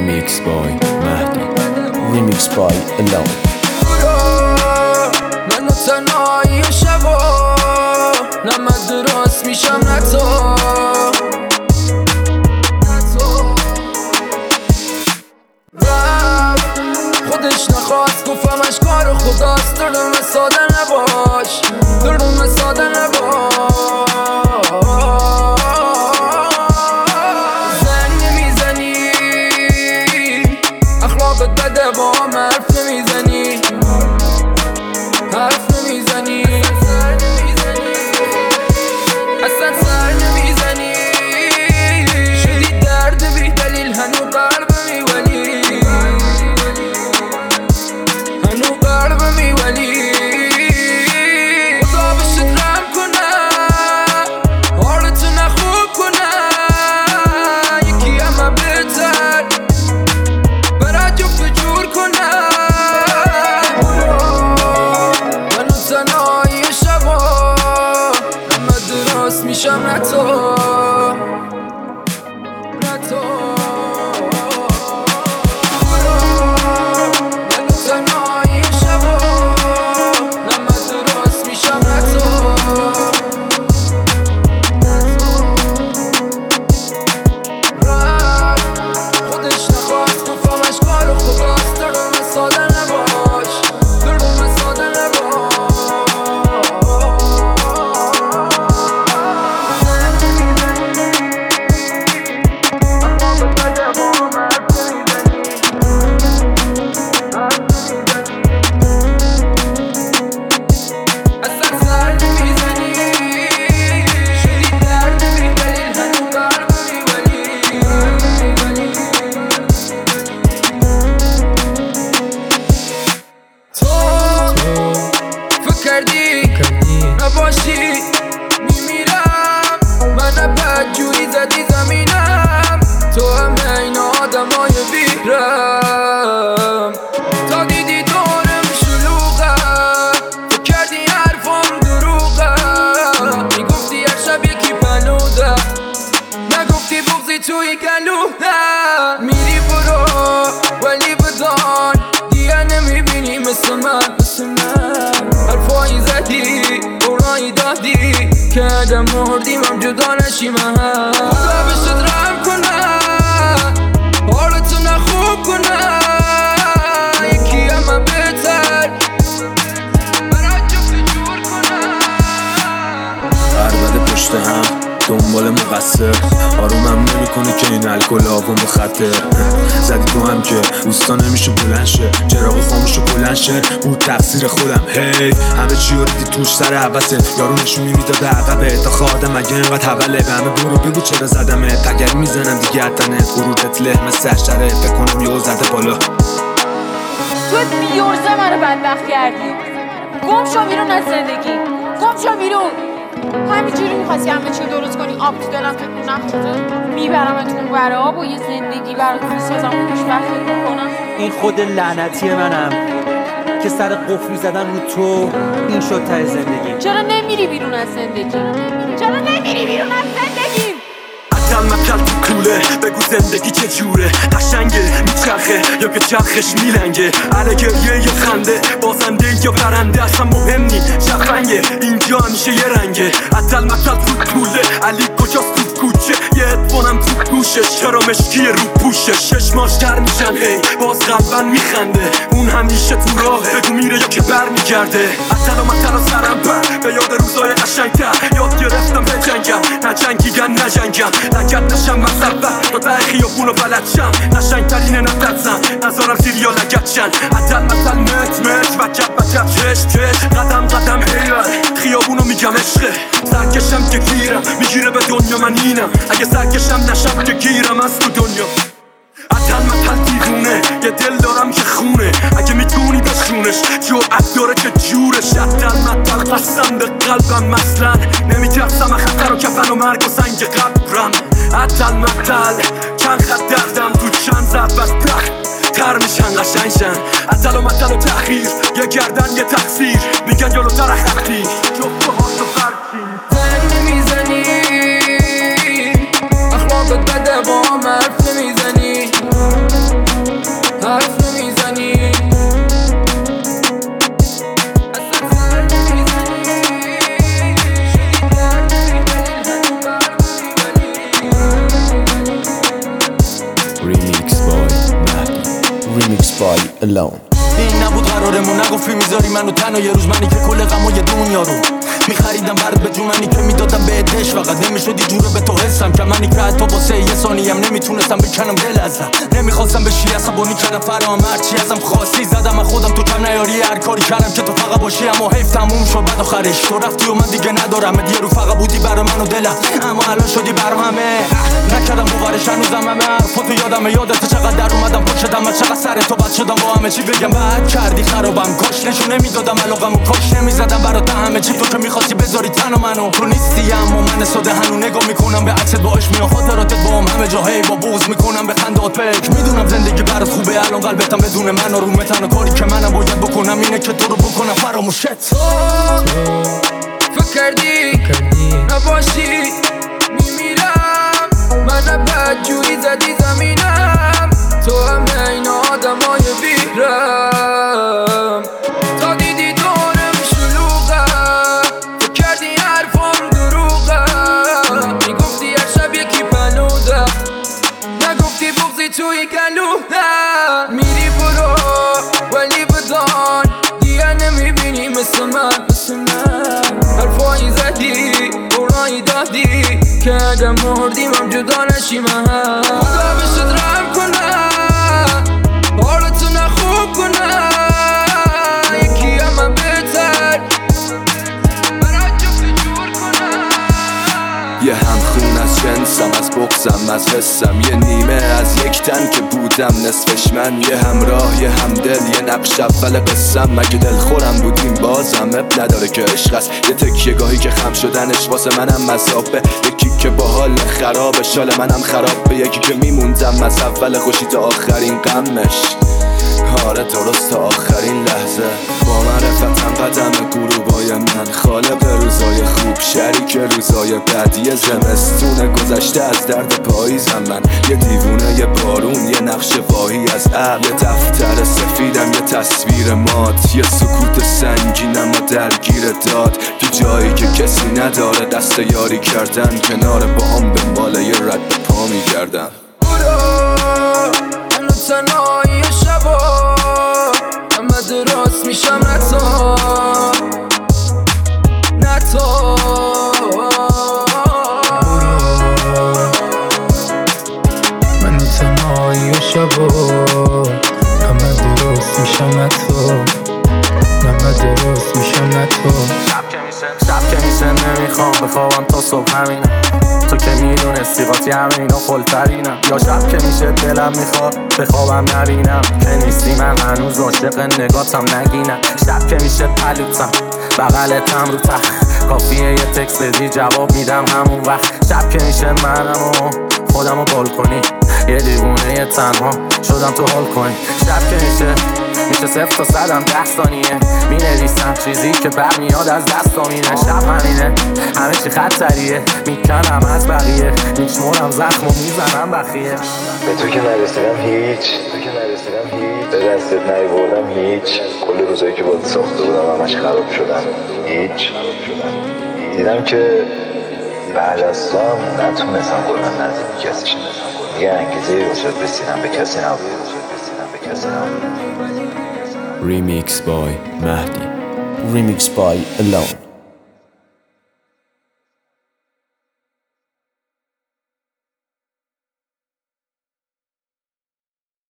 Remix by Mahdi. Remix by Alone. منو تنهایی شبا نه من درست میشم نه تو خودش نخواست گفتمش کار خداست دردم ساده نباش دردم ساده نباش زنگ نمیزنی اخلاقت بده با هم حرف نمیزنی حرف نمیزنی اصلا سر نمیزنی شدی درد بی دلیل هنو قلب میولی هنو قلب میولی خدا بشت رم کنه حالتو نخوب کنه یکی همه بهتر برای جفت جور کنه منو تنهایی شبا همه درست میشم نه تو نه تو منو تنهایی شبا همه درست میشم نه تو خودش نخواست گفتمش کار خداست دردم ساده نباش دردم ساده نباش اصلا سر نمیزنی شدی درد بی دلیل هنو قلب میولی تو فکر کردی نباشی میمیرم من بدجوری زدی زمینم تو همه این آدمای بیرم تا دیدی دورم شلوغه فکر کردی حرفم دروغه میگفتی هر شب یکی پنوده نگفتی بغزی توی گلوده میری برو ولی بدان دیگه نمیبینی مثل من حرفایی زدی اونایی دادی که ادم مردیم هم جدا نشیم خدا بشت رم کنه حالتو نخوب کنه یکی همه بهتر برای جفت جور کنه عربده پشت هم دنبال مقصر آرومم نمیکنه که این الکل آبون به خطر زدی تو هم که اوستا نمیشه بلند شه چراغ خاموشو بلند شه بود تقصیر خودم هی همه چی رو دیدی توش سر عبسه یارو نشونی میداده عقبه تا خادم اگه اینقدر حوله به همه برو بگو چرا زدمه تگر میزنم دیگه حتنه غرورت له مثل اشتره بکنم یهو زده بالا تو بیورزه منو بدبخت کردی گم شو بیرون از زندگی گم شو بیرون همینجوری میخواستی همه چی درست کنی آب تو دلم تکون نخورده میبرمتون برای آب و یه زندگی برات میسازم و خوشبختت میکنم این خود لعنتی منم که سر قفلی زدن رو تو این شد ته زندگی چرا نمیری بیرون از زندگی چرا نمیری بیرون از زندگی مکل تو کوله بگو زندگی چه جوره قشنگه میچرخه یا که چرخش میلنگه علی گریه یا خنده بازنده یا برنده اصلا مهم نی شفنگه اینجا همیشه یه رنگه عدل مکل تو کوله علی کجاست تو کوچه یه ادوانم تو گوشش چرا مشکیه رو پوشش چشماش در میشن هی باز قلبن میخنده اون همیشه تو راهه بگو میره یا که بر میگرده عدل و مکل و سرم پر به یاد روزای قشنگتر یاد گرفتم بجنگم نجنگیگن نجنگم لگت نشم مصبت تا ته خیابونو بلد شم نشنگترینه نترسم نذارم زیر یا لگت شن عدل مثل مت وکت بکت چش قدم قدم حیرت خیابونو میگم عشقه سرکشم که گیرم میگیره به دنیا من اینم اگه سرکشم نشم که گیرم از تو دنیا عدل مثل دیوونه یه دل دارم که خونه اگه میتونی بشونش جرأت داره که جورش عدل مثل قسم به قلبم مثلا نمیترسم خطر و کفن و مرگ و سنگ قبرم عدل مثل چند خط دردم تو چند ضرب از تر میشن قشنگشن عدل و مثل و تأخیر یه گردن یه تقصیر میگن جلوتر خطی جفت ها تو فرچین زنگ نمیزنی اخلاقت بده با هم حرف نمیزنی Alone. این نبود قرارمون، نگفتی میذاری منو تنها یه روز، منی که کل غمای دنیا رو میخریدم برات به جونی که میدادم بهتش، فقط نمیشدی جوره به تو حسم که منی که حتی واسه یه ثانیم نمیتونستم بکنم دل ازم، نمیخواستم بشی عصبانی کردم فرام هرچی ازم خواستی زدم، من خودم تو کم نیاری، هر کاری کردم که تو فقط باشی، اما حیف تموم شد بعد آخرش تو رفتی و من دیگه ندارم یه رو، فقط بودی برا من و دلم، اما الان شدی برا همه، نکردم باورش هنوزم همه حرفاتو یادمه، یادت چقدر در اومدم پشتم، چقدر سر تو بد شدم با همه چی بگم، بعد کردی خرابم، کاش نشونه میدادم علاقمو، کاش نمیزدم برات همه چی، تو که میخواستی بذاری تن منو، تو نیستی اما من ساده هنو نگاه میکنم به عکست باش میام، خاطراتت با هم همه جاهی با بوز میکنم به خندات پک، میدونم زندگی برات خوبه الان قلبتم بدون من آرومه، تنها کاری که منم باید بکنم اینه که تو رو بکنم فراموشت. فکر کردی نباشی میمیرم، من بدجوری زدی زمینم، تو همه این آدمای بیرم، تا دیدی دورم شلوغم، فکر کردی حرفام دروغم، میگفتی هر شب یکی پنودم، نگفتی بغزی توی گلوهم، میری برو ولی بدان دیگه نمیبینی مثل من، حرفایی زدی برایی دادی که اگه مردیم هم جدا نشیم، خدا بشت رحم کنم حالتو نخوب کنم، یکی همه بهتر برای جفت جور کنم، یه همخون از جنسم، از بغزم، از حسم، یه نیمه از یک تن که بودم نصفش من، یه همراه، یه همدل، یه نقش اول قصم، مگه دل خورم بودیم بازم اب نداره که عشق است، یه تکیه گاهی که خم شدنش واسه منم مذابه، یکی که با حال خرابه شال منم خرابه، یکی که میموندم از اول خوشی تا آخرین غمش، آره درست تا آخرین لحظه، با معرفتم قدم غروبای من، خالق روزای خوب شریک روزای بد، یه زمستون گذشته از درد پاییزم من، یه دیوونه یه بارون، یه نقش واهی از عقل، یه دفتر سفیدم، یه تصویر مات، یه سکوت سنگین اما درگیر داد، تو جایی که کسی نداره دست یاری کردن، کنار با هم دنبال یه رد پا میگردم. تنهایی شبا همه درست میشم، نتا من تنهایی شبا همه درست میشم، همه درست میشم، شب که میشه نمیخوام بخوابم تا صبح همینم، تو که میدونستی قاطی همه اینا خلترینم، یا شب که میشه دلم میخواد بخوابم نبینم که نیستی، من هنوز عاشق نگاتم نگینم، شب که میشه پلوتم بغلتم رو تخت، کافیه یه تکس بدی جواب میدم همون وقت، شب که میشه منم و خودمو گل کنی، یه دیوونه یه تنها شدم تو حال کنی، شب که میشه 0 تا 100 10 ثانیه، می نویسم چیزی که برمیاد از دستم، اینه شب همینه همه چی خطریه، میکنم از بقیه، میشمرم زخم و میزنم بخیه، به تو که نرسیدم هیچ، به دستت نیاوردم هیچ، کل روزایی که باید ساخته بودم همش خراب شدم هیچ، دیدم که بعد از تو هم نتونستم کلا نزدیک کسی شدم، دیگه انگیزه واسه رسیدن به کسی نبود. Remix by Mahdi. Remix by Alone.